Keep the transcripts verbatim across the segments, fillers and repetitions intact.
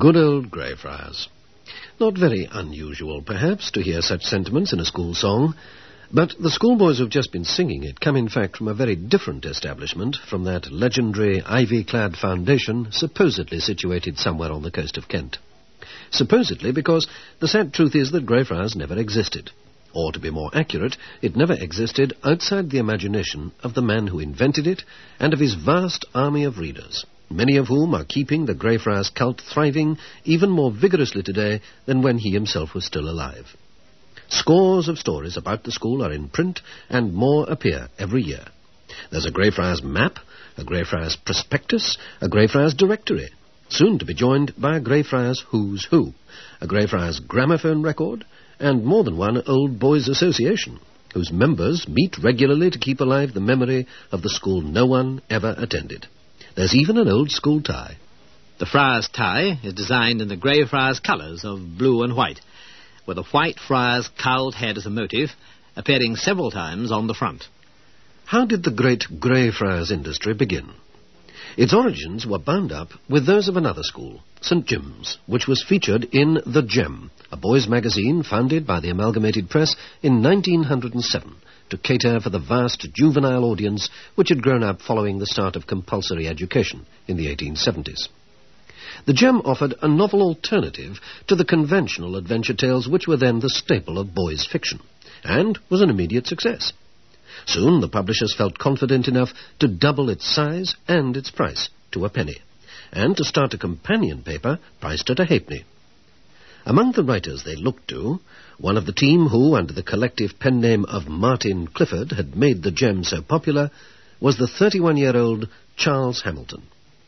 Good old Greyfriars. Not very unusual, perhaps, to hear such sentiments in a school song, but the schoolboys who've just been singing it come, in fact, from a very different establishment from that legendary ivy-clad foundation supposedly situated somewhere on the coast of Kent. Supposedly because the sad truth is that Greyfriars never existed. Or, to be more accurate, it never existed outside the imagination of the man who invented it and of his vast army of readers, many of whom are keeping the Greyfriars cult thriving even more vigorously today than when he himself was still alive. Scores of stories about the school are in print, and more appear every year. There's a Greyfriars map, a Greyfriars prospectus, a Greyfriars directory, soon to be joined by a Greyfriars Who's Who, a Greyfriars gramophone record, and more than one Old Boys Association, whose members meet regularly to keep alive the memory of the school no one ever attended. There's even an old school tie. The Friars' tie is designed in the Greyfriars colours of blue and white, with a white friar's cowled head as a motif, appearing several times on the front. How did the great Greyfriars industry begin? Its origins were bound up with those of another school, Saint Jim's, which was featured in The Gem, a boys' magazine founded by the Amalgamated Press in nineteen oh seven to cater for the vast juvenile audience which had grown up following the start of compulsory education in the eighteen seventies. The Gem offered a novel alternative to the conventional adventure tales which were then the staple of boys' fiction, and was an immediate success. Soon the publishers felt confident enough to double its size and its price to a penny, and to start a companion paper priced at a halfpenny. Among the writers they looked to, one of the team who, under the collective pen name of Martin Clifford, had made the Gem so popular, was the thirty-one-year-old Charles Hamilton.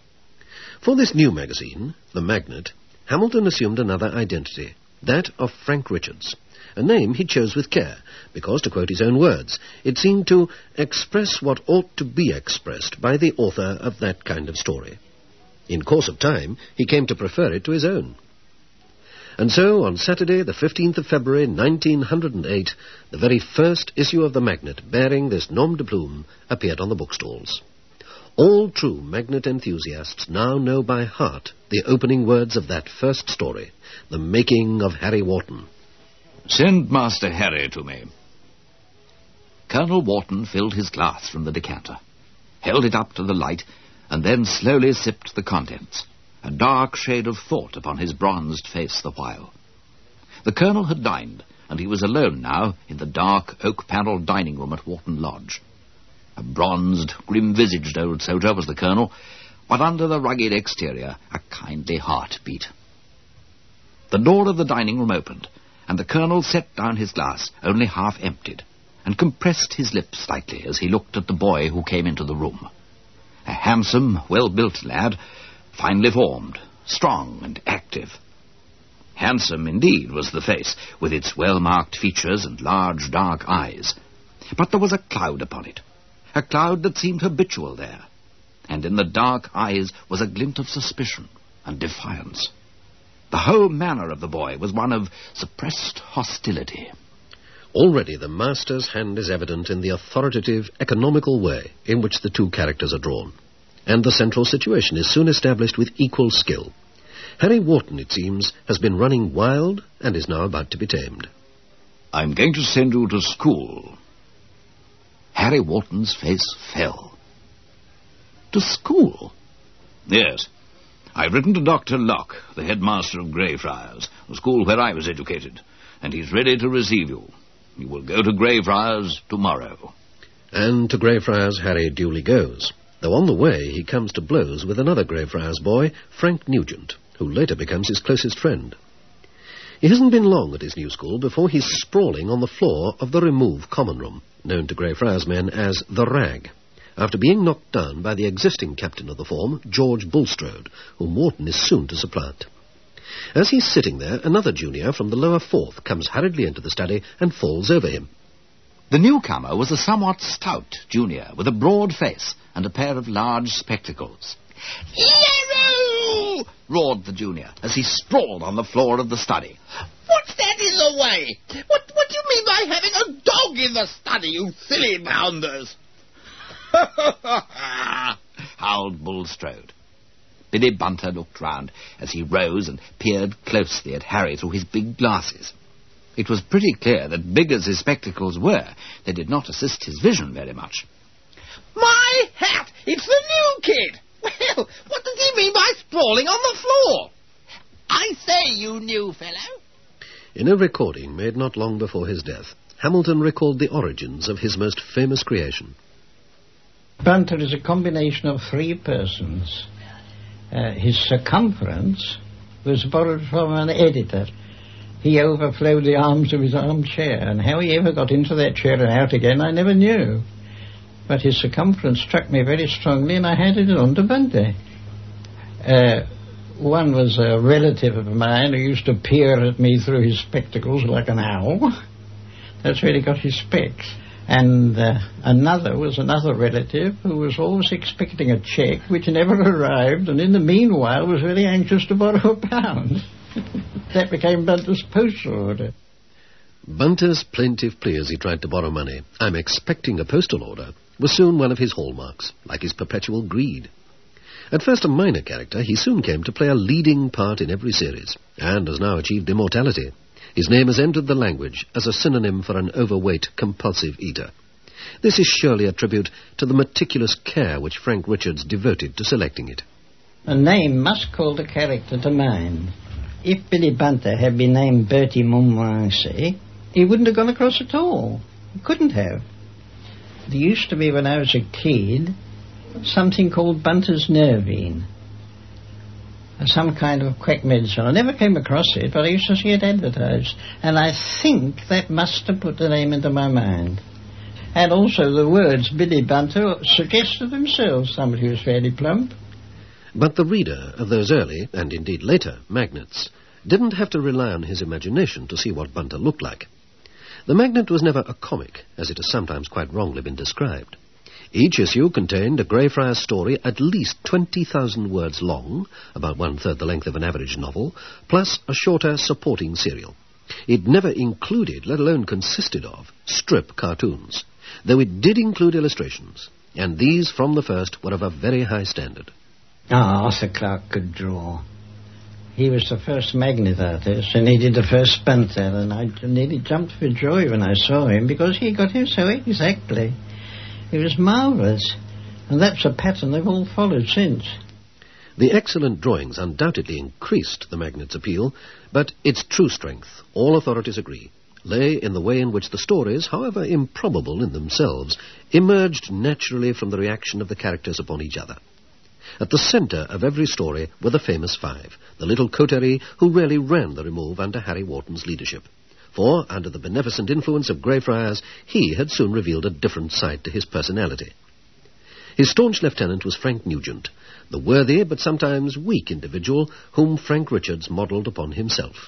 For this new magazine, The Magnet, Hamilton assumed another identity, that of Frank Richards, a name he chose with care, because, to quote his own words, it seemed to express what ought to be expressed by the author of that kind of story. In course of time, he came to prefer it to his own. And so, on Saturday, the fifteenth of February, nineteen oh eight, the very first issue of The Magnet, bearing this nom de plume, appeared on the bookstalls. All true Magnet enthusiasts now know by heart the opening words of that first story, The Making of Harry Wharton. "Send Master Harry to me." Colonel Wharton filled his glass from the decanter, held it up to the light, and then slowly sipped the contents, a dark shade of thought upon his bronzed face the while. The Colonel had dined, and he was alone now in the dark, oak-panelled dining-room at Wharton Lodge. A bronzed, grim-visaged old soldier was the Colonel, but under the rugged exterior a kindly heart beat. The door of the dining-room opened, and the Colonel set down his glass, only half emptied, and compressed his lips slightly as he looked at the boy who came into the room. A handsome, well-built lad, finely formed, strong and active. Handsome, indeed, was the face, with its well-marked features and large, dark eyes. But there was a cloud upon it, a cloud that seemed habitual there, and in the dark eyes was a glint of suspicion and defiance. The whole manner of the boy was one of suppressed hostility. Already the master's hand is evident in the authoritative, economical way in which the two characters are drawn, and the central situation is soon established with equal skill. Harry Wharton, it seems, has been running wild and is now about to be tamed. "I'm going to send you to school." Harry Wharton's face fell. "To school?" "Yes. I've written to Doctor Locke, the headmaster of Greyfriars, the school where I was educated, and he's ready to receive you. You will go to Greyfriars tomorrow." And to Greyfriars Harry duly goes, though on the way he comes to blows with another Greyfriars boy, Frank Nugent, who later becomes his closest friend. It hasn't been long at his new school before he's sprawling on the floor of the Remove Common Room, known to Greyfriars men as the Rag, after being knocked down by the existing captain of the form, George Bulstrode, whom Wharton is soon to supplant. As he's sitting there, another junior from the lower fourth comes hurriedly into the study and falls over him. The newcomer was a somewhat stout junior, with a broad face and a pair of large spectacles. "Hero!" roared the junior, as he sprawled on the floor of the study. "What's that in the way? What, what do you mean by having a dog in the study, you silly bounders?" howled Bulstrode. Billy Bunter looked round as he rose and peered closely at Harry through his big glasses. It was pretty clear that big as his spectacles were, they did not assist his vision very much. My hat! It's the new kid! Well, what does he mean by sprawling on the floor? I say, you new fellow. In a recording made not long before his death, Hamilton recalled the origins of his most famous creation. Bunter is a combination of three persons. Uh, his circumference was borrowed from an editor. He overflowed the arms of his armchair, and how he ever got into that chair and out again I never knew. But his circumference struck me very strongly, and I handed it on to Bunter. Uh, one was a relative of mine who used to peer at me through his spectacles like an owl. That's where he got his specs. And uh, another was another relative who was always expecting a cheque which never arrived, and in the meanwhile was very anxious to borrow a pound. That became Bunter's postal order. Bunter's plaintive plea as he tried to borrow money, "I'm expecting a postal order," was soon one of his hallmarks, like his perpetual greed. At first a minor character, he soon came to play a leading part in every series, and has now achieved immortality. His name has entered the language as a synonym for an overweight, compulsive eater. This is surely a tribute to the meticulous care which Frank Richards devoted to selecting it. A name must call the character to mind. If Billy Bunter had been named Bertie Montmorency, he wouldn't have gone across at all. He couldn't have. There used to be, when I was a kid, something called Bunter's Nervine. Some kind of quack medicine. I never came across it, but I used to see it advertised. And I think that must have put the name into my mind. And also the words Billy Bunter suggested themselves somebody who was fairly plump. But the reader of those early, and indeed later, magnates didn't have to rely on his imagination to see what Bunter looked like. The Magnet was never a comic, as it has sometimes quite wrongly been described. Each issue contained a Greyfriars story at least twenty thousand words long, about one-third the length of an average novel, plus a shorter supporting serial. It never included, let alone consisted of, strip cartoons, though it did include illustrations, and these from the first were of a very high standard. Ah, Arthur Clarke could draw. He was the first Magnet artist, and he did the first Bunter, and I nearly jumped for joy when I saw him, because he got him so exactly. It was marvellous, and that's a pattern they've all followed since. The excellent drawings undoubtedly increased the Magnet's appeal, but its true strength, all authorities agree, lay in the way in which the stories, however improbable in themselves, emerged naturally from the reaction of the characters upon each other. At the centre of every story were the famous five, the little coterie who really ran the remove under Harry Wharton's leadership. For, under the beneficent influence of Greyfriars, he had soon revealed a different side to his personality. His staunch lieutenant was Frank Nugent, the worthy but sometimes weak individual whom Frank Richards modelled upon himself.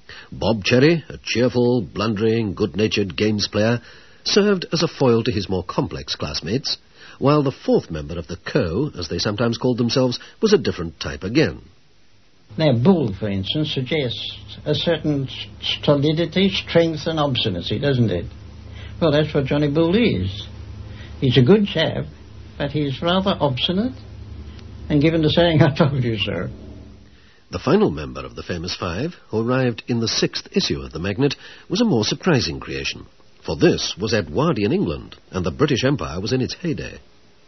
Bob Cherry, a cheerful, blundering, good-natured games player, served as a foil to his more complex classmates, while the fourth member of the Co, as they sometimes called themselves, was a different type again. Now, Bull, for instance, suggests a certain stolidity, strength and obstinacy, doesn't it? Well, that's what Johnny Bull is. He's a good chap, but he's rather obstinate and given to saying, "I told you so." The final member of the famous five, who arrived in the sixth issue of the Magnet, was a more surprising creation. For this was Edwardian England, and the British Empire was in its heyday.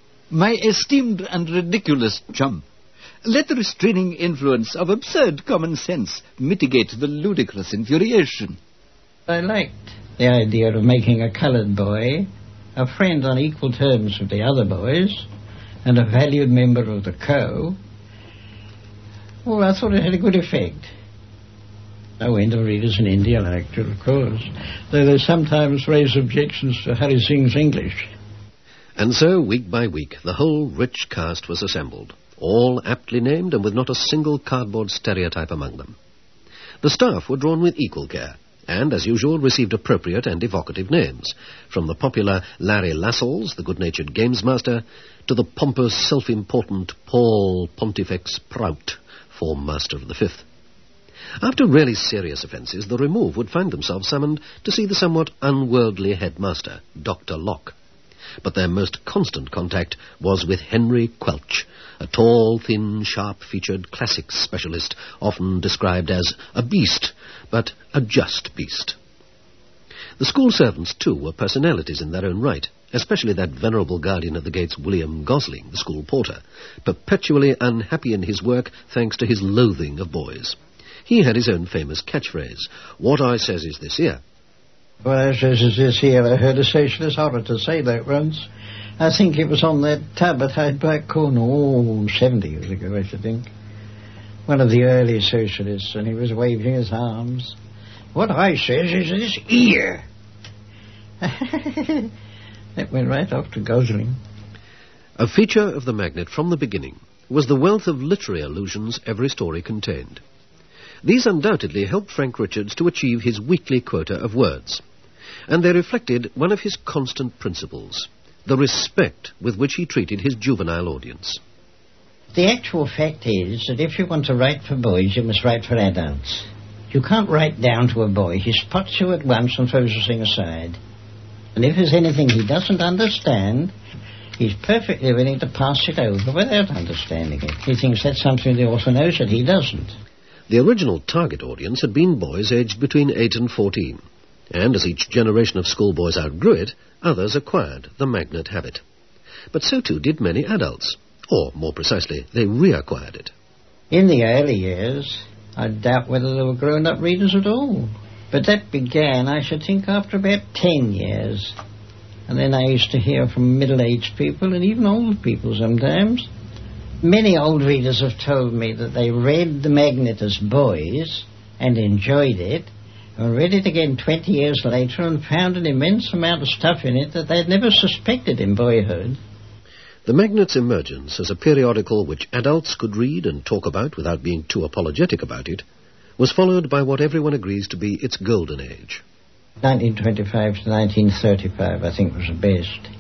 My esteemed and ridiculous chum, let the restraining influence of absurd common sense mitigate the ludicrous infuriation. I liked the idea of making a coloured boy a friend on equal terms with the other boys and a valued member of the Co. Well, I thought it had a good effect. I went to readers in India liked it, of course, though they sometimes raise objections to Hari Singh's English. And so, week by week, the whole rich cast was assembled, all aptly named and with not a single cardboard stereotype among them. The staff were drawn with equal care, and, as usual, received appropriate and evocative names, from the popular Larry Lascelles, the good-natured games master, to the pompous, self-important Paul Pontifex Prout, form master of the Fifth. After really serious offences, the Remove would find themselves summoned to see the somewhat unworldly headmaster, Doctor Locke. but their most constant contact was with Henry Quelch, a tall, thin, sharp-featured classics specialist, often described as a beast, but a just beast. The school servants, too, were personalities in their own right, especially that venerable guardian of the gates, William Gosling, the school porter, perpetually unhappy in his work thanks to his loathing of boys. He had his own famous catchphrase, "What I says is this here." What I says is this here. I heard a socialist orator say that once. I think it was on that tub at Hyde Park Corner, oh, seventy years ago, I should think. One of the early socialists, and he was waving his arms. What I says is this here. That went right off to Gosling. A feature of the Magnet from the beginning was the wealth of literary allusions every story contained. These undoubtedly helped Frank Richards to achieve his weekly quota of words, and they reflected one of his constant principles, the respect with which he treated his juvenile audience. The actual fact is that if you want to write for boys, you must write for adults. You can't write down to a boy. He spots you at once and throws the thing aside. And if there's anything he doesn't understand, he's perfectly willing to pass it over without understanding it. He thinks that's something the author knows that he doesn't. The original target audience had been boys aged between eight and fourteen, and as each generation of schoolboys outgrew it, others acquired the Magnet habit. But so too did many adults, or, more precisely, they reacquired it. In the early years, I doubt whether there were grown-up readers at all. But that began, I should think, after about ten years. And then I used to hear from middle-aged people and even old people sometimes. Many old readers have told me that they read the Magnet as boys and enjoyed it, and read it again twenty years later and found an immense amount of stuff in it that they'd never suspected in boyhood. The Magnet's emergence as a periodical which adults could read and talk about without being too apologetic about it was followed by what everyone agrees to be its golden age. nineteen twenty-five to nineteen thirty-five, I think, was the best.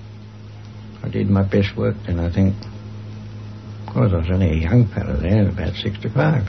I did my best work then, I think. Of course, I was only a young fellow then, about sixty-five.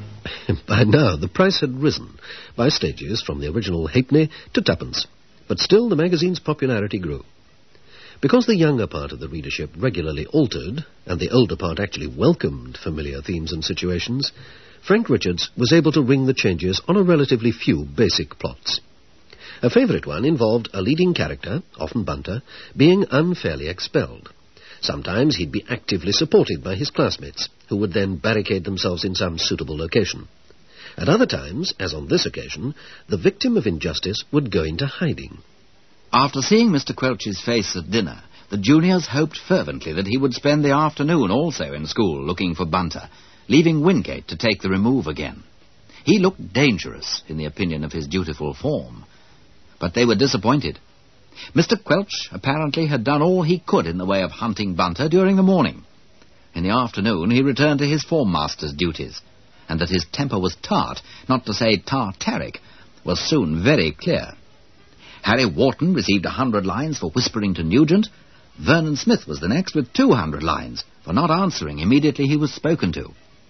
By now, the price had risen by stages from the original halfpenny to twopence, but still the magazine's popularity grew. Because the younger part of the readership regularly altered, and the older part actually welcomed familiar themes and situations, Frank Richards was able to ring the changes on a relatively few basic plots. A favourite one involved a leading character, often Bunter, being unfairly expelled. Sometimes he'd be actively supported by his classmates, who would then barricade themselves in some suitable location. At other times, as on this occasion, the victim of injustice would go into hiding. After seeing Mister Quelch's face at dinner, the juniors hoped fervently that he would spend the afternoon also in school looking for Bunter, leaving Wingate to take the remove again. He looked dangerous in the opinion of his dutiful form. But they were disappointed. Mister Quelch apparently had done all he could in the way of hunting Bunter during the morning. In the afternoon he returned to his form master's duties, and that his temper was tart, not to say tartaric, was soon very clear. Harry Wharton received a hundred lines for whispering to Nugent. Vernon Smith was the next with two hundred lines for not answering immediately he was spoken to.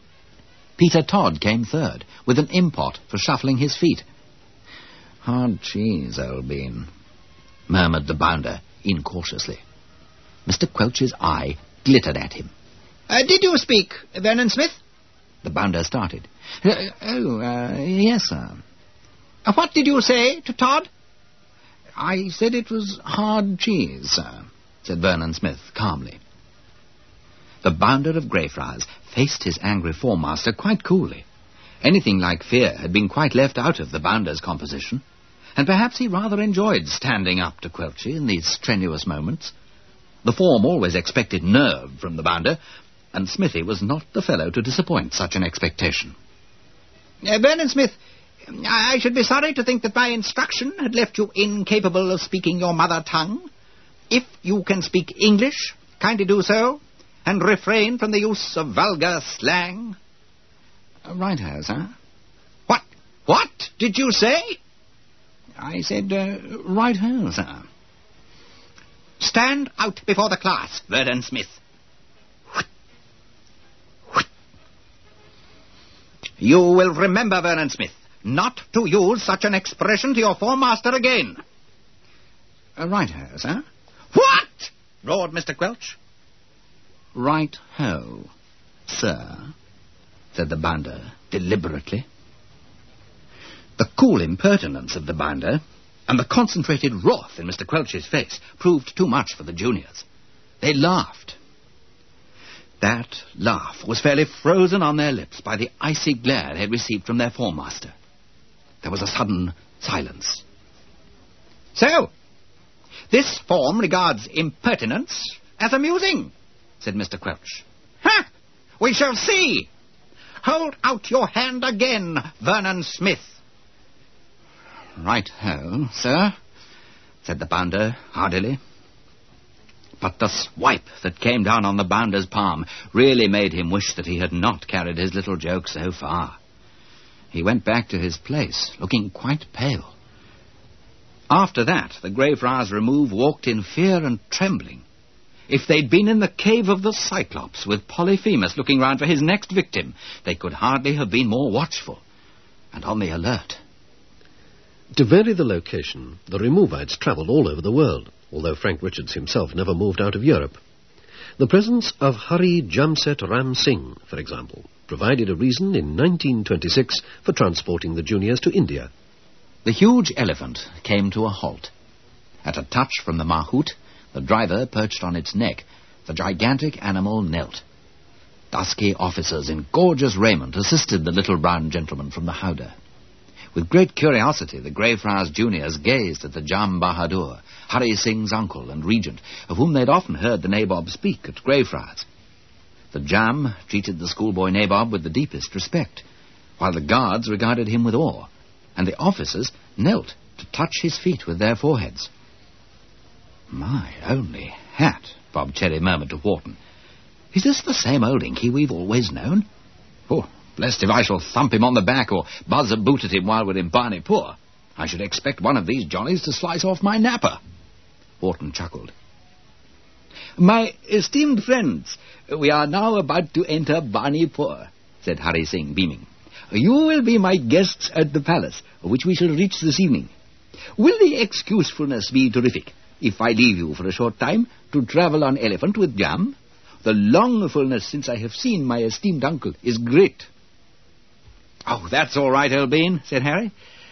Peter Todd came third, with an impot for shuffling his feet. "Hard cheese, old bean," murmured the bounder incautiously. Mister Quelch's eye glittered at him. Uh, did you speak, Vernon Smith? The bounder started. Uh, oh, uh, yes, sir. Uh, what did you say to Todd? I said it was hard cheese, sir, said Vernon Smith calmly. The bounder of Greyfriars faced his angry form-master quite coolly. Anything like fear had been quite left out of the bounder's composition, and perhaps he rather enjoyed standing up to Quelchy in these strenuous moments. The form always expected nerve from the bounder, and Smithy was not the fellow to disappoint such an expectation. Uh, Vernon Smith, I should be sorry to think that my instruction had left you incapable of speaking your mother tongue. If you can speak English, kindly do so, and refrain from the use of vulgar slang. Uh, right-ho, sir. What? What did you say? I said, uh, right-ho, sir. Stand out before the class, Vernon Smith. You will remember, Vernon Smith, not to use such an expression to your form master again. Uh, right-ho, sir. What? roared Mister Quelch. Right-ho, sir, said the bounder deliberately. The cool impertinence of the bounder and the concentrated wrath in Mister Quelch's face proved too much for the juniors. They laughed. That laugh was fairly frozen on their lips by the icy glare they had received from their form-master. There was a sudden silence. So, this form regards impertinence as amusing, said Mister Quelch. Ha! We shall see. Hold out your hand again, Vernon Smith. Right-ho, sir, said the bounder hardily. But the swipe that came down on the bounder's palm really made him wish that he had not carried his little joke so far. He went back to his place, looking quite pale. After that, the Greyfriars Remove walked in fear and trembling. If they'd been in the cave of the Cyclops, with Polyphemus looking round for his next victim, they could hardly have been more watchful and on the alert. To vary the location, the Removites travelled all over the world, although Frank Richards himself never moved out of Europe. The presence of Hari Jamset Ram Singh, for example, provided a reason in nineteen twenty-six for transporting the juniors to India. The huge elephant came to a halt. At a touch from the mahout, the driver perched on its neck. The gigantic animal knelt. Dusky officers in gorgeous raiment assisted the little brown gentleman from the howdah. With great curiosity, the Greyfriars juniors gazed at the Jam Bahadur, Hari Singh's uncle and regent, of whom they'd often heard the nabob speak at Greyfriars. The Jam treated the schoolboy nabob with the deepest respect, while the guards regarded him with awe, and the officers knelt to touch his feet with their foreheads. "My only hat," Bob Cherry murmured to Wharton. "Is this the same old Inky we've always known? Oh, blessed if I shall thump him on the back or buzz a boot at him while we're in Barneypore. I should expect one of these jollies to slice off my napper." Wharton chuckled. "My esteemed friends, we are now about to enter Barneypore," said Hari Singh, beaming. "You will be my guests at the palace, which we shall reach this evening. Will the excusefulness be terrific if I leave you for a short time to travel on elephant with Jam? The longfulness since I have seen my esteemed uncle is great." "Oh, that's all right, Old Bean," said Harry.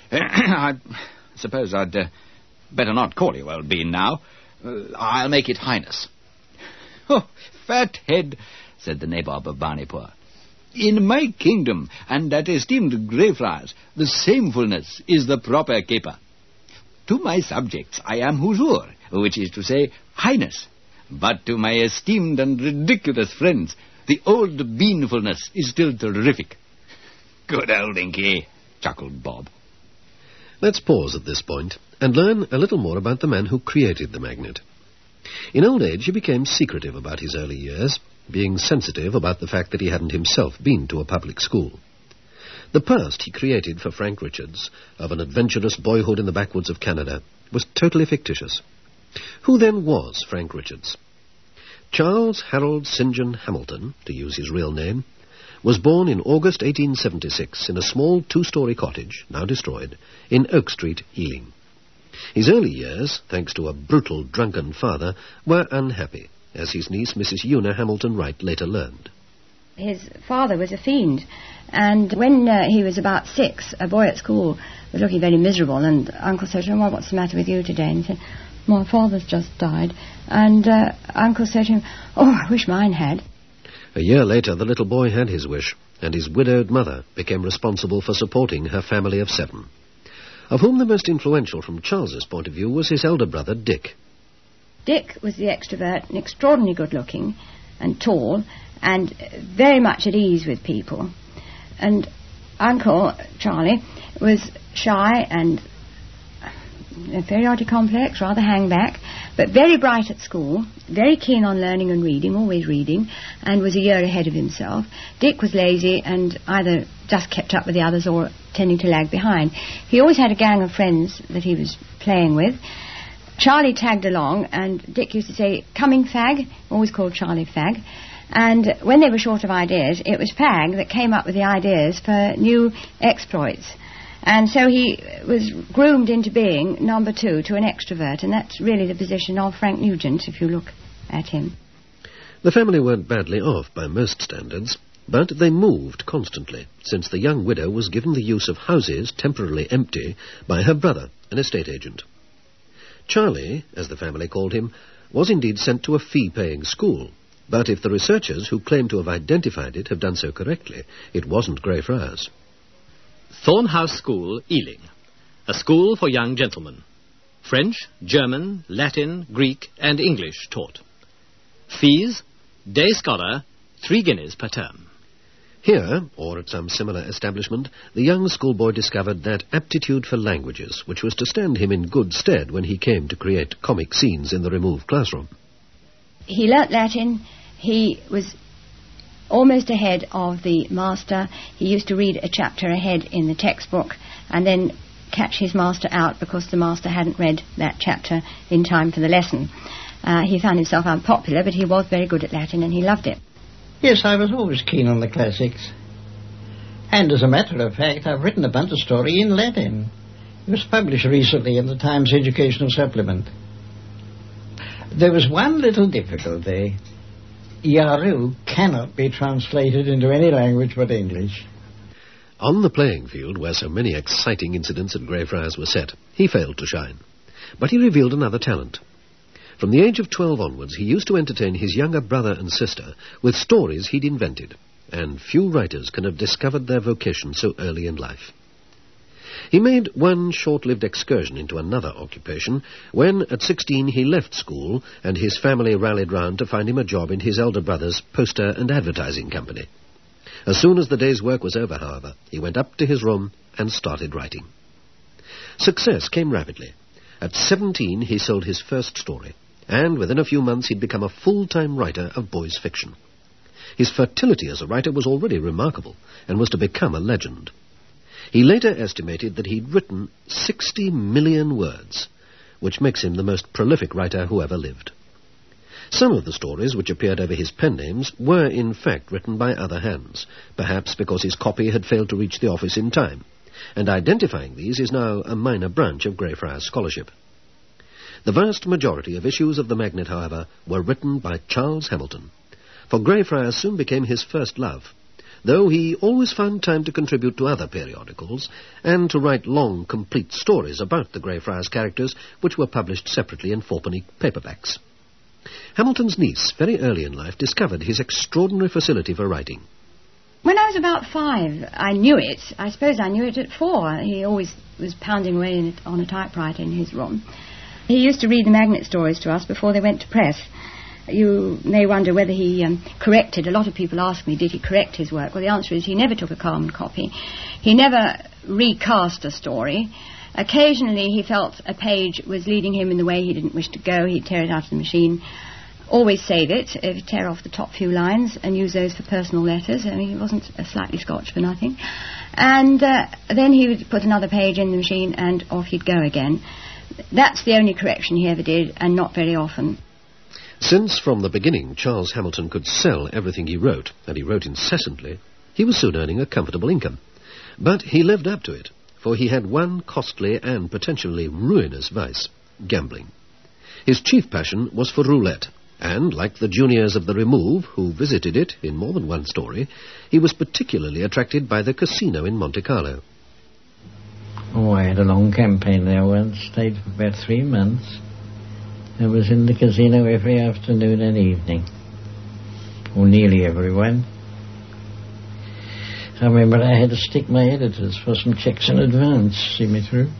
"I suppose I'd uh, better not call you Old Bean now. Uh, I'll make it Highness." "Oh, fat head," said the nabob of Barneypore. "In my kingdom, and at esteemed Greyfriars, the samefulness is the proper caper. To my subjects I am Huzoor, which is to say Highness. But to my esteemed and ridiculous friends, the old beanfulness is still terrific." "Good old Inky," chuckled Bob. Let's pause at this point and learn a little more about the man who created the magnet. In old age, he became secretive about his early years, being sensitive about the fact that he hadn't himself been to a public school. The past he created for Frank Richards, of an adventurous boyhood in the backwoods of Canada, was totally fictitious. Who then was Frank Richards? Charles Harold Saint John Hamilton, to use his real name, was born in August eighteen seventy-six in a small two-storey cottage, now destroyed, in Oak Street, Ealing. His early years, thanks to a brutal, drunken father, were unhappy, as his niece, Missus Una Hamilton Wright, later learned. His father was a fiend, and when uh, he was about six, a boy at school was looking very miserable, and Uncle said to him, "Well, what's the matter with you today?" And he said, "My father's just died." And uh, Uncle said to him, "Oh, I wish mine had." A year later, the little boy had his wish, and his widowed mother became responsible for supporting her family of seven, of whom the most influential from Charles's point of view was his elder brother, Dick. Dick was the extrovert, and extraordinarily good-looking and tall, and very much at ease with people. And Uncle Charlie was shy and inferiority complex, rather hang back, but very bright at school, very keen on learning and reading, always reading, and was a year ahead of himself. Dick was lazy and either just kept up with the others or tending to lag behind. He always had a gang of friends that he was playing with. Charlie tagged along, and Dick used to say, "Coming, fag," always called Charlie fag. And when they were short of ideas, it was Fag that came up with the ideas for new exploits. And so he was groomed into being number two to an extrovert, and that's really the position of Frank Nugent, if you look at him. The family weren't badly off by most standards, but they moved constantly, since the young widow was given the use of houses temporarily empty by her brother, an estate agent. Charlie, as the family called him, was indeed sent to a fee-paying school, but if the researchers who claim to have identified it have done so correctly, it wasn't Greyfriars. Thornhouse School, Ealing, a school for young gentlemen. French, German, Latin, Greek, and English taught. Fees, day scholar, three guineas per term. Here, or at some similar establishment, the young schoolboy discovered that aptitude for languages, which was to stand him in good stead when he came to create comic scenes in the removed classroom. He learnt Latin. He was almost ahead of the master. He used to read a chapter ahead in the textbook and then catch his master out because the master hadn't read that chapter in time for the lesson. Uh, he found himself unpopular, but he was very good at Latin and he loved it. Yes, I was always keen on the classics. And as a matter of fact, I've written a bunch of story in Latin. It was published recently in the Times Educational Supplement. There was one little difficulty. Yaru cannot be translated into any language but English. On the playing field, where so many exciting incidents at Greyfriars were set, he failed to shine. But he revealed another talent. From the age of twelve onwards, he used to entertain his younger brother and sister with stories he'd invented, and few writers can have discovered their vocation so early in life. He made one short-lived excursion into another occupation when, at sixteen, he left school and his family rallied round to find him a job in his elder brother's poster and advertising company. As soon as the day's work was over, however, he went up to his room and started writing. Success came rapidly. At seventeen, he sold his first story, and within a few months he'd become a full-time writer of boys' fiction. His fertility as a writer was already remarkable and was to become a legend. He later estimated that he'd written sixty million words, which makes him the most prolific writer who ever lived. Some of the stories which appeared over his pen names were in fact written by other hands, perhaps because his copy had failed to reach the office in time, and identifying these is now a minor branch of Greyfriars scholarship. The vast majority of issues of the Magnet, however, were written by Charles Hamilton, for Greyfriars soon became his first love, though he always found time to contribute to other periodicals and to write long, complete stories about the Greyfriars characters, which were published separately in fourpenny paperbacks. Hamilton's niece, very early in life, discovered his extraordinary facility for writing. When I was about five, I knew it. I suppose I knew it at four. He always was pounding away in it on a typewriter in his room. He used to read the Magnet stories to us before they went to press. You may wonder whether he um, corrected. A lot of people ask me, did he correct his work? Well, the answer is he never took a carbon copy. He never recast a story. Occasionally he felt a page was leading him in the way he didn't wish to go. He'd tear it out of the machine. Always save it, if tear off the top few lines and use those for personal letters. I mean, he wasn't a slightly Scotch for nothing. And uh, then he would put another page in the machine and off he'd go again. That's the only correction he ever did, and not very often. Since from the beginning Charles Hamilton could sell everything he wrote, and he wrote incessantly, he was soon earning a comfortable income. But he lived up to it, for he had one costly and potentially ruinous vice, gambling. His chief passion was for roulette, and, like the juniors of the Remove, who visited it in more than one story, he was particularly attracted by the casino in Monte Carlo. Oh, I had a long campaign there once, stayed for about three months. I was in the casino every afternoon and evening, or nearly every one. I remember I had to stick my editors for some checks in advance, see me through.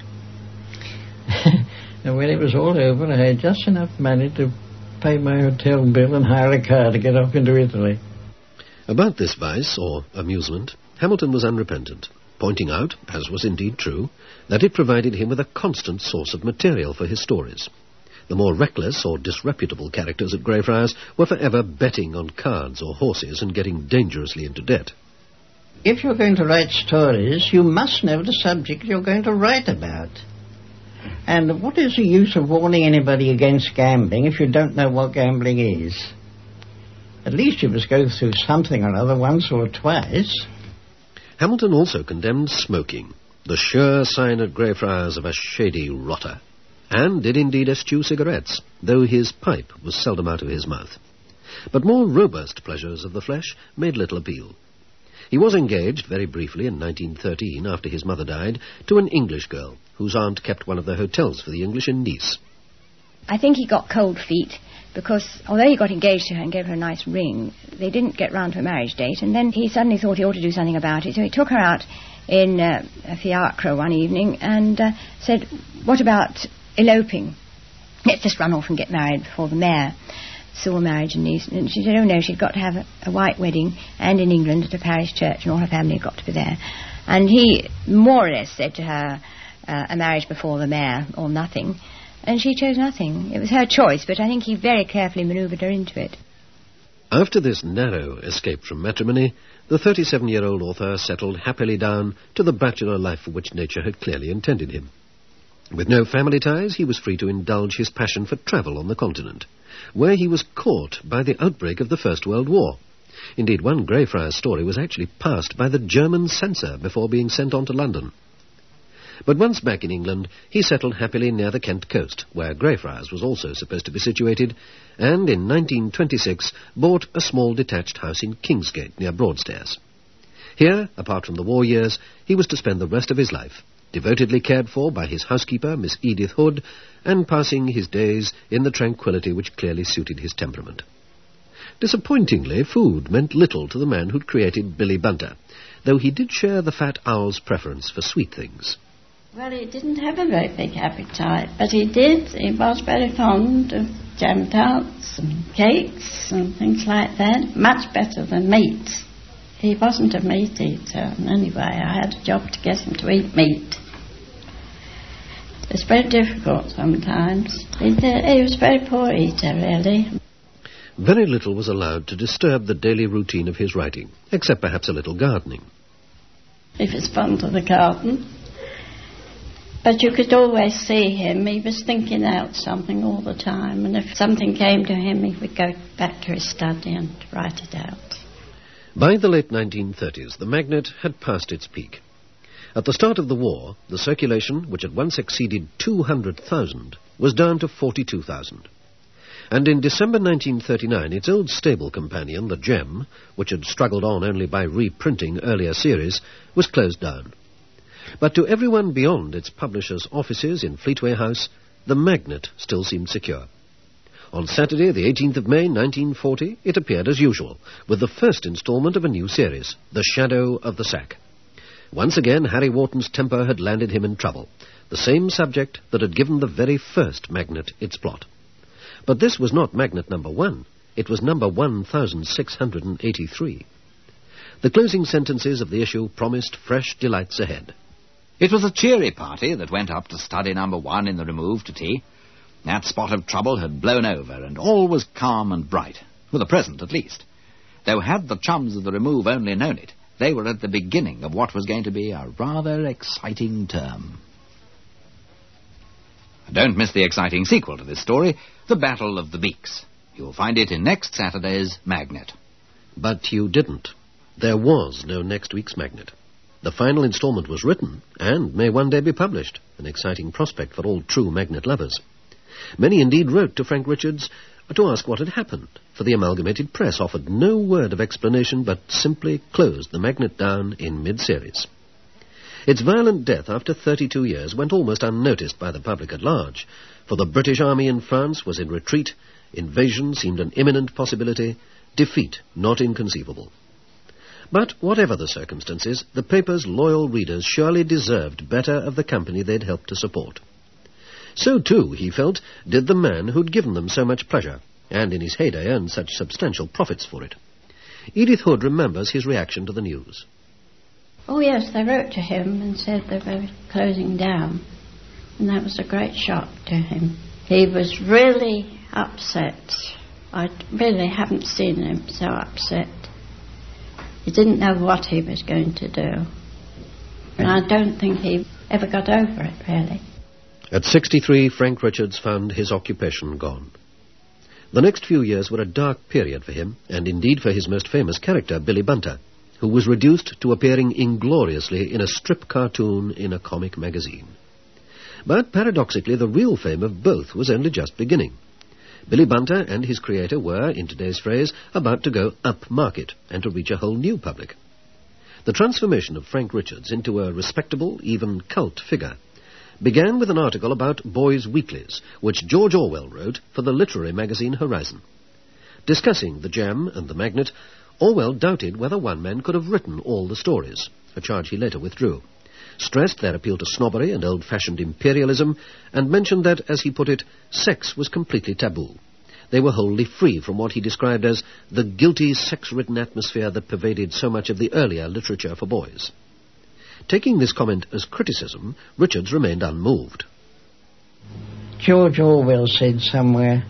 And when it was all over, I had just enough money to pay my hotel bill and hire a car to get off into Italy. About this vice, or amusement, Hamilton was unrepentant, pointing out, as was indeed true, that it provided him with a constant source of material for his stories. The more reckless or disreputable characters at Greyfriars were forever betting on cards or horses and getting dangerously into debt. If you're going to write stories, you must know the subject you're going to write about. And what is the use of warning anybody against gambling if you don't know what gambling is? At least you must go through something or other once or twice. Hamilton also condemned smoking, the sure sign at Greyfriars of a shady rotter. and did indeed eschew cigarettes, though his pipe was seldom out of his mouth. But more robust pleasures of the flesh made little appeal. He was engaged, very briefly, in nineteen thirteen, after his mother died, to an English girl, whose aunt kept one of the hotels for the English in Nice. I think he got cold feet, because although he got engaged to her and gave her a nice ring, they didn't get round to a marriage date, and then he suddenly thought he ought to do something about it, so he took her out in uh, a fiacre one evening and uh, said, "What about eloping? Let's just run off and get married before the mayor saw a marriage in Nice." And she said, oh no, she'd got to have a, a white wedding, and in England at a parish church, and all her family had got to be there. And he more or less said to her, uh, a marriage before the mayor or nothing, and she chose nothing. It was her choice, but I think he very carefully manoeuvred her into it. After this narrow escape from matrimony, the thirty-seven-year-old author settled happily down to the bachelor life for which nature had clearly intended him. With no family ties, he was free to indulge his passion for travel on the continent, where he was caught by the outbreak of the First World War. Indeed, one Greyfriars story was actually passed by the German censor before being sent on to London. But once back in England, he settled happily near the Kent coast, where Greyfriars was also supposed to be situated, and in nineteen twenty-six bought a small detached house in Kingsgate near Broadstairs. Here, apart from the war years, he was to spend the rest of his life, devotedly cared for by his housekeeper, Miss Edith Hood, and passing his days in the tranquillity which clearly suited his temperament. Disappointingly, food meant little to the man who'd created Billy Bunter, though he did share the fat owl's preference for sweet things. Well, he didn't have a very big appetite, but he did. He was very fond of jam tarts and cakes and things like that, much better than meat. He wasn't a meat eater, and anyway, I had a job to get him to eat meat. It's very difficult sometimes. He, did, he was a very poor eater, really. Very little was allowed to disturb the daily routine of his writing, except perhaps a little gardening. He was fond of the garden. But you could always see him. He was thinking out something all the time, and if something came to him, he would go back to his study and write it out. By the late nineteen thirties, the Magnet had passed its peak. At the start of the war, the circulation, which had once exceeded two hundred thousand, was down to forty-two thousand. And in December nineteen thirty-nine, its old stable companion, the Gem, which had struggled on only by reprinting earlier series, was closed down. But to everyone beyond its publisher's offices in Fleetway House, the Magnet still seemed secure. On Saturday, the eighteenth of May, nineteen forty, it appeared as usual, with the first instalment of a new series, The Shadow of the Sack. Once again, Harry Wharton's temper had landed him in trouble, the same subject that had given the very first Magnet its plot. But this was not Magnet number one, it was number one thousand six hundred eighty-three. The closing sentences of the issue promised fresh delights ahead. It was a cheery party that went up to study number one in the Remove to tea. That spot of trouble had blown over, and all was calm and bright, for the present at least. Though had the chums of the Remove only known it, they were at the beginning of what was going to be a rather exciting term. Don't miss the exciting sequel to this story, The Battle of the Beaks. You'll find it in next Saturday's Magnet. But you didn't. There was no next week's Magnet. The final instalment was written, and may one day be published, an exciting prospect for all true Magnet lovers. Many indeed wrote to Frank Richards to ask what had happened, for the Amalgamated Press offered no word of explanation, but simply closed the Magnet down in mid-series. Its violent death after thirty-two years went almost unnoticed by the public at large, for the British army in France was in retreat, invasion seemed an imminent possibility, defeat not inconceivable. But whatever the circumstances, the paper's loyal readers surely deserved better of the company they'd helped to support. So, too, he felt, did the man who'd given them so much pleasure, and in his heyday earned such substantial profits for it. Edith Hood remembers his reaction to the news. Oh, yes, they wrote to him and said they were closing down, and that was a great shock to him. He was really upset. I really haven't seen him so upset. He didn't know what he was going to do, and I don't think he ever got over it, really. At sixty-three, Frank Richards found his occupation gone. The next few years were a dark period for him, and indeed for his most famous character, Billy Bunter, who was reduced to appearing ingloriously in a strip cartoon in a comic magazine. But paradoxically, the real fame of both was only just beginning. Billy Bunter and his creator were, in today's phrase, about to go up-market and to reach a whole new public. The transformation of Frank Richards into a respectable, even cult figure began with an article about boys' weeklies, which George Orwell wrote for the literary magazine Horizon. Discussing the Gem and the Magnet, Orwell doubted whether one man could have written all the stories, a charge he later withdrew, stressed their appeal to snobbery and old-fashioned imperialism, and mentioned that, as he put it, sex was completely taboo. They were wholly free from what he described as the guilty, sex-ridden atmosphere that pervaded so much of the earlier literature for boys. Taking this comment as criticism, Richards remained unmoved. George Orwell said somewhere,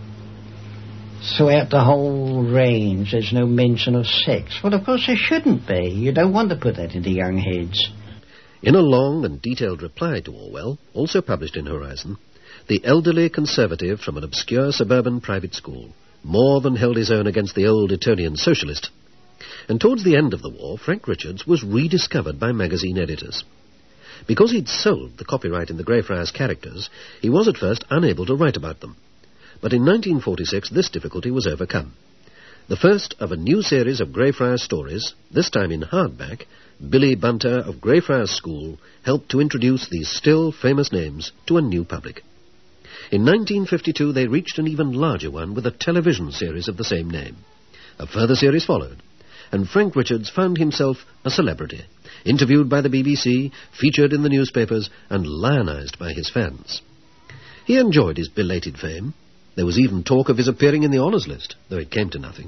throughout the whole range there's no mention of sex. Well, of course there shouldn't be. You don't want to put that into young heads. In a long and detailed reply to Orwell, also published in Horizon, the elderly conservative from an obscure suburban private school more than held his own against the old Etonian socialist. And towards the end of the war, Frank Richards was rediscovered by magazine editors. Because he'd sold the copyright in the Greyfriars characters, he was at first unable to write about them. But in nineteen forty-six, this difficulty was overcome. The first of a new series of Greyfriars stories, this time in hardback, Billy Bunter of Greyfriars School helped to introduce these still famous names to a new public. In nineteen fifty-two, they reached an even larger one with a television series of the same name. A further series followed, and Frank Richards found himself a celebrity, interviewed by the B B C, featured in the newspapers, and lionized by his fans. He enjoyed his belated fame. There was even talk of his appearing in the honours list, though it came to nothing.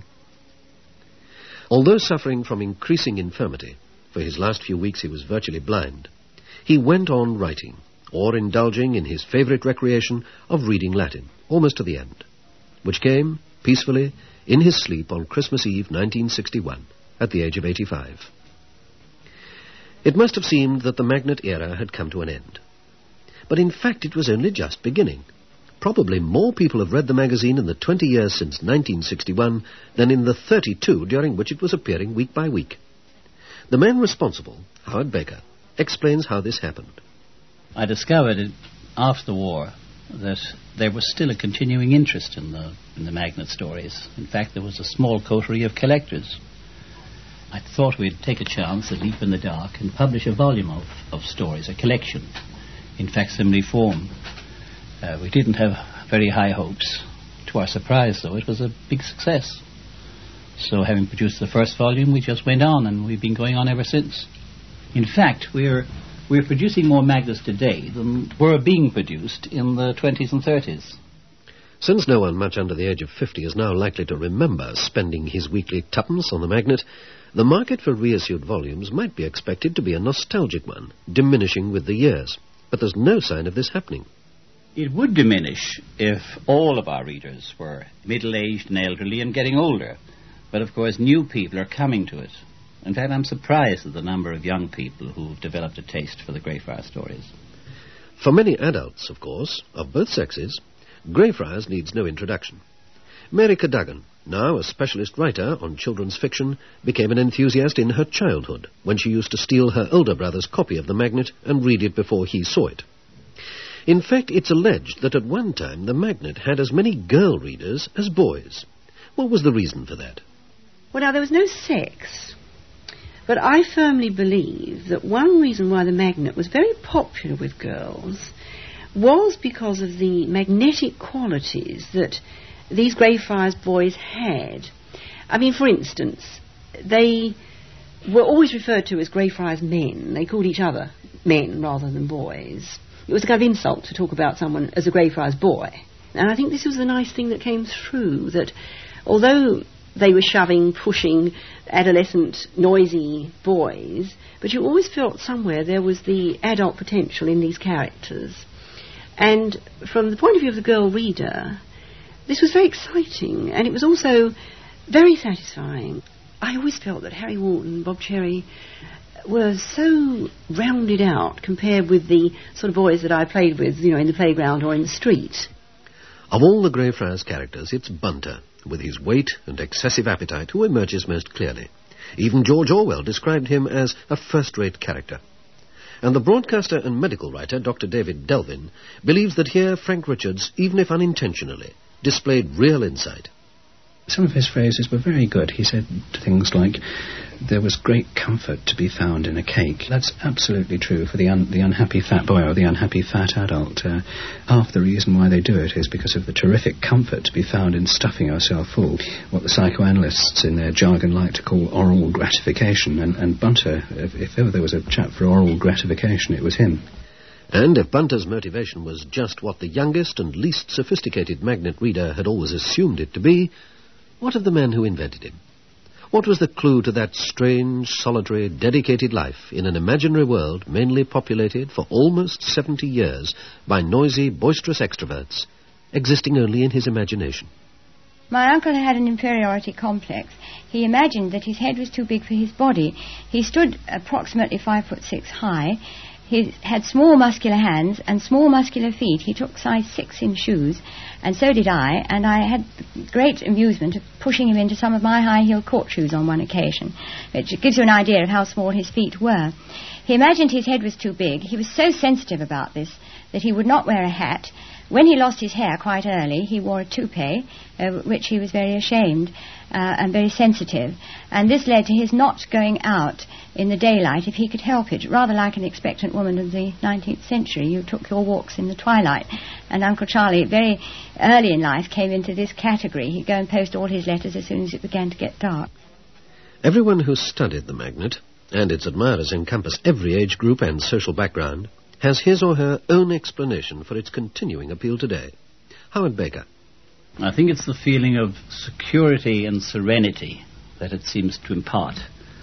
Although suffering from increasing infirmity, for his last few weeks he was virtually blind, he went on writing, or indulging in his favourite recreation of reading Latin, almost to the end, which came, peacefully, in his sleep on Christmas Eve nineteen sixty-one, at the age of eighty-five. It must have seemed that the Magnet era had come to an end. But in fact it was only just beginning. Probably more people have read the magazine in the twenty years since nineteen sixty-one than in the thirty-two during which it was appearing week by week. The man responsible, Howard Baker, explains how this happened. I discovered it after the war that there was still a continuing interest in the in the Magnet stories. In fact, there was a small coterie of collectors. I thought we'd take a chance, a leap in the dark, and publish a volume of, of stories, a collection, in facsimile form. Uh, we didn't have very high hopes. To our surprise, though, it was a big success. So having produced the first volume, we just went on, and we've been going on ever since. In fact, we're we're producing more Magnets today than were being produced in the twenties and thirties. Since no one much under the age of fifty is now likely to remember spending his weekly tuppence on the Magnet, the market for reissued volumes might be expected to be a nostalgic one, diminishing with the years. But there's no sign of this happening. It would diminish if all of our readers were middle-aged and elderly and getting older. But, of course, new people are coming to it. In fact, I'm surprised at the number of young people who've developed a taste for the Greyfriars stories. For many adults, of course, of both sexes, Greyfriars needs no introduction. Mary Cadogan, now a specialist writer on children's fiction, became an enthusiast in her childhood when she used to steal her older brother's copy of the Magnet and read it before he saw it. In fact, it's alleged that at one time the Magnet had as many girl readers as boys. What was the reason for that? Well, now, there was no sex. But I firmly believe that one reason why the Magnet was very popular with girls was because of the magnetic qualities that these Greyfriars boys had. I mean, for instance, they were always referred to as Greyfriars men. They called each other men rather than boys. It was a kind of insult to talk about someone as a Greyfriars boy. And I think this was the nice thing that came through, that although they were shoving, pushing, adolescent, noisy boys, but you always felt somewhere there was the adult potential in these characters. And from the point of view of the girl reader, this was very exciting, and it was also very satisfying. I always felt that Harry Wharton, Bob Cherry, were so rounded out compared with the sort of boys that I played with, you know, in the playground or in the street. Of all the Greyfriars characters, it's Bunter, with his weight and excessive appetite, who emerges most clearly. Even George Orwell described him as a first-rate character. And the broadcaster and medical writer, Doctor David Delvin, believes that here Frank Richards, even if unintentionally, displayed real insight. Some of his phrases were very good. He said things like, there was great comfort to be found in a cake. That's absolutely true for the un- the unhappy fat boy or the unhappy fat adult. Uh, half the reason why they do it is because of the terrific comfort to be found in stuffing yourself full, what the psychoanalysts in their jargon like to call oral gratification. And, and Bunter, if, if ever there was a chap for oral gratification, it was him. And if Bunter's motivation was just what the youngest and least sophisticated Magnet reader had always assumed it to be, what of the men who invented him? What was the clue to that strange, solitary, dedicated life in an imaginary world mainly populated for almost seventy years by noisy, boisterous extroverts, existing only in his imagination? My uncle had an inferiority complex. He imagined that his head was too big for his body. He stood approximately five foot six high. He had small muscular hands and small muscular feet. He took size six in shoes, and so did I, and I had great amusement of pushing him into some of my high-heeled court shoes on one occasion, which gives you an idea of how small his feet were. He imagined his head was too big. He was so sensitive about this that he would not wear a hat. When he lost his hair quite early, he wore a toupee, uh, which he was very ashamed uh, and very sensitive. And this led to his not going out in the daylight if he could help it, rather like an expectant woman of the nineteenth century. You took your walks in the twilight. And Uncle Charlie, very early in life, came into this category. He'd go and post all his letters as soon as it began to get dark. Everyone who studied the Magnet, and its admirers encompass every age group and social background, has his or her own explanation for its continuing appeal today. Howard Baker. I think it's the feeling of security and serenity that it seems to impart.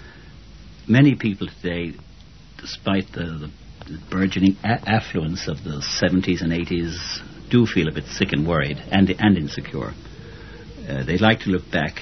Many people today, despite the, the burgeoning a- affluence of the seventies and eighties, do feel a bit sick and worried and, and insecure. Uh, they like to look back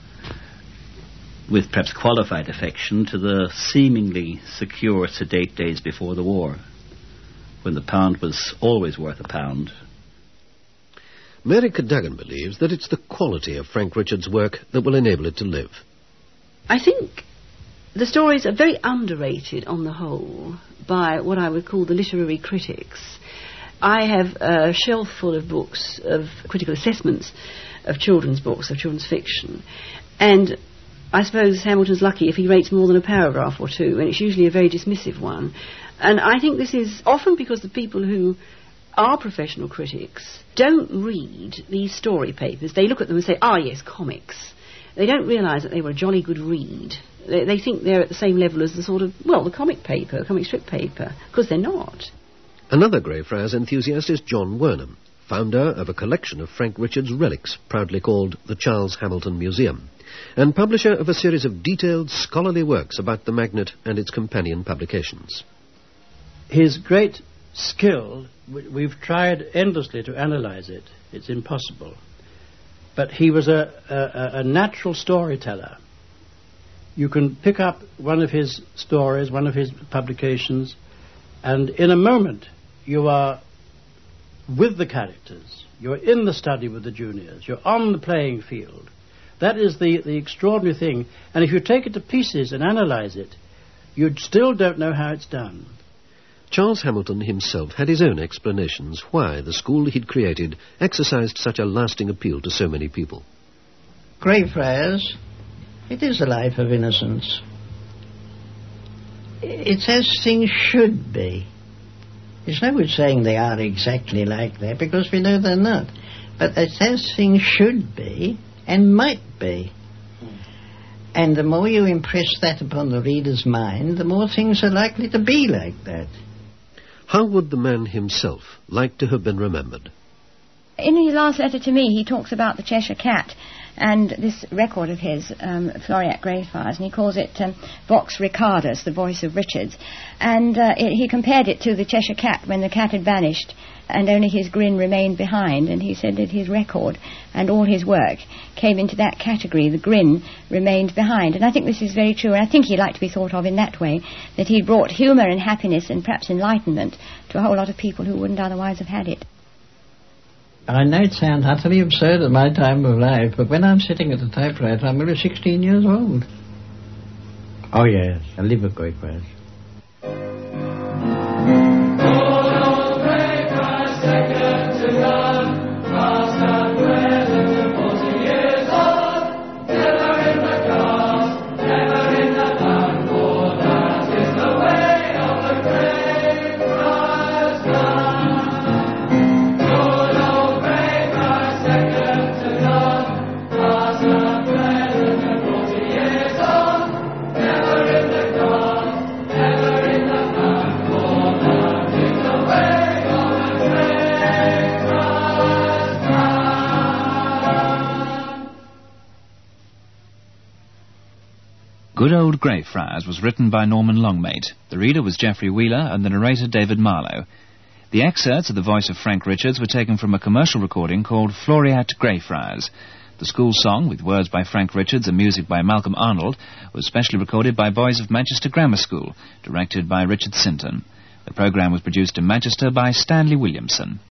with perhaps qualified affection to the seemingly secure, sedate days before the war, when the pound was always worth a pound. Mary Cadogan believes that it's the quality of Frank Richards' work that will enable it to live. I think the stories are very underrated on the whole by what I would call the literary critics. I have a shelf full of books, of critical assessments of children's books, of children's fiction, and I suppose Hamilton's lucky if he rates more than a paragraph or two, and it's usually a very dismissive one. And I think this is often because the people who are professional critics don't read these story papers. They look at them and say, ah, yes, comics. They don't realise that they were a jolly good read. They, they think they're at the same level as the sort of, well, the comic paper, comic strip paper, because they're not. Another Greyfriars enthusiast is John Wernham, founder of a collection of Frank Richards relics, proudly called the Charles Hamilton Museum, and publisher of a series of detailed scholarly works about the Magnet and its companion publications. His great skill, we've tried endlessly to analyze it. It's impossible. But he was a, a, a natural storyteller. You can pick up one of his stories, one of his publications, and in a moment you are with the characters. You're in the study with the juniors. You're on the playing field. That is the, the extraordinary thing. And if you take it to pieces and analyze it, you still don't know how it's done. Charles Hamilton himself had his own explanations why the school he'd created exercised such a lasting appeal to so many people. Greyfriars, it is a life of innocence. It's as things should be. It's no good saying they are exactly like that, because we know they're not. But it's as things should be and might be. And the more you impress that upon the reader's mind, the more things are likely to be like that. How would the man himself like to have been remembered? In his last letter to me, he talks about the Cheshire Cat and this record of his, um, Floriat Greyfriars, and he calls it um, Vox Ricardus, the voice of Richards. And uh, it, he compared it to the Cheshire Cat when the cat had vanished and only his grin remained behind, and he said that his record and all his work came into that category. The grin remained behind, and I think this is very true, and I think he'd like to be thought of in that way, that he brought humour and happiness and perhaps enlightenment to a whole lot of people who wouldn't otherwise have had it. I know it sounds utterly absurd at my time of life, but when I'm sitting at the typewriter, I'm only sixteen years old. Oh yes, I live at Greyfriars. Good Old Greyfriars was written by Norman Longmate. The reader was Geoffrey Wheeler and the narrator David Marlowe. The excerpts of the voice of Frank Richards were taken from a commercial recording called Floreat Greyfriars. The school song, with words by Frank Richards and music by Malcolm Arnold, was specially recorded by Boys of Manchester Grammar School, directed by Richard Sinton. The programme was produced in Manchester by Stanley Williamson.